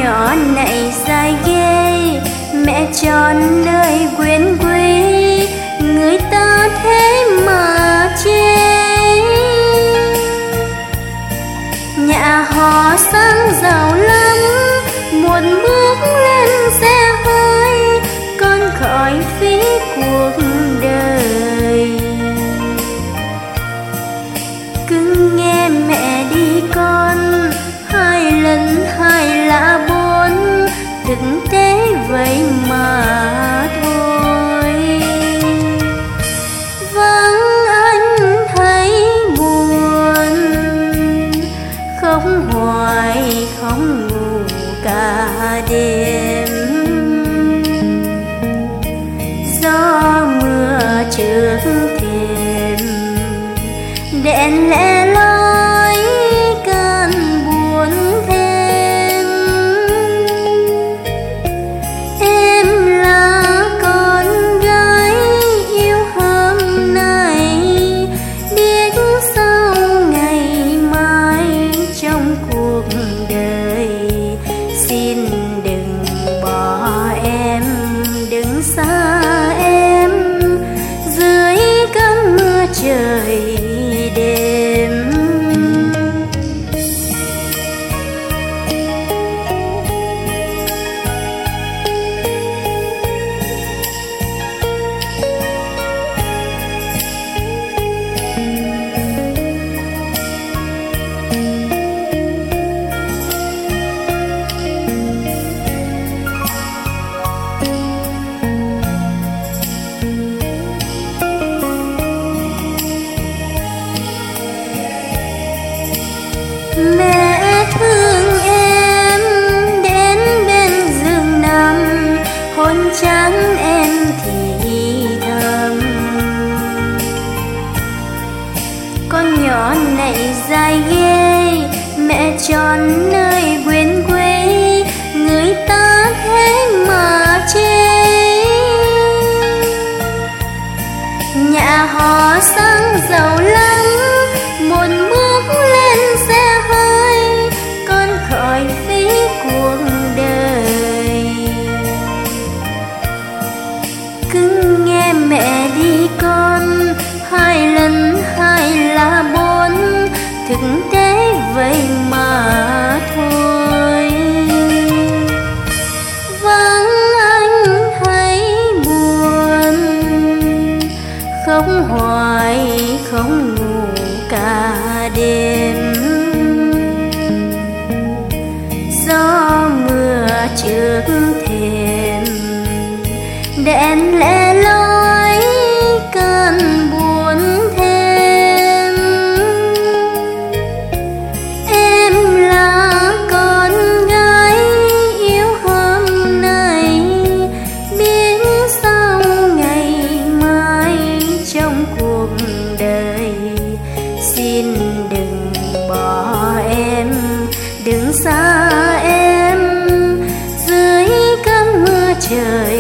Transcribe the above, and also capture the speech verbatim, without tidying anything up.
nhỏ này dài ghê, mẹ tròn nơi quyến quý, người ta thế mà chê. Nhà họ sang giàu lắm, một bước lên xe hơi, con khỏi phí cuộc đời. Cứ nghe mẹ đi con, hai lần hai lạ bốn, thực tế vậy mà thôi. Vắng anh thấy buồn, khóc hoài không ngủ cả đêm. Gió mưa trước thềm, đèn lẻ loi cơn buồn thêm. Em là con gái yêu hôm nay, biết sau ngày mai trong cuộc đời. Xin đừng bỏ em, đừng xa em dưới cơn mưa trời đêm. Mẹ thương em đến bên giường nằm, hôn trán em thì thầm. Con nhỏ này dài ghê, mẹ tròn nơi quyến quê, người ta thế mà chê. Nhà họ sang giàu lắm, một bước lên xe hơi, con khỏi phí cuộc đời. Cứ nghe mẹ đi con, hai lần hai là bốn, thực tế vậy mà thôi. Vắng anh thấy buồn, khóc hoài không ngủ cả đêm. Gió mưa trước thềm, đèn lẻ loi cơn buồn thêm. Em là con gái yêu hôm nay, biết sau ngày mai trong cuộc đời. Xin đừng bỏ em, đừng xa em dưới cơn mưa trời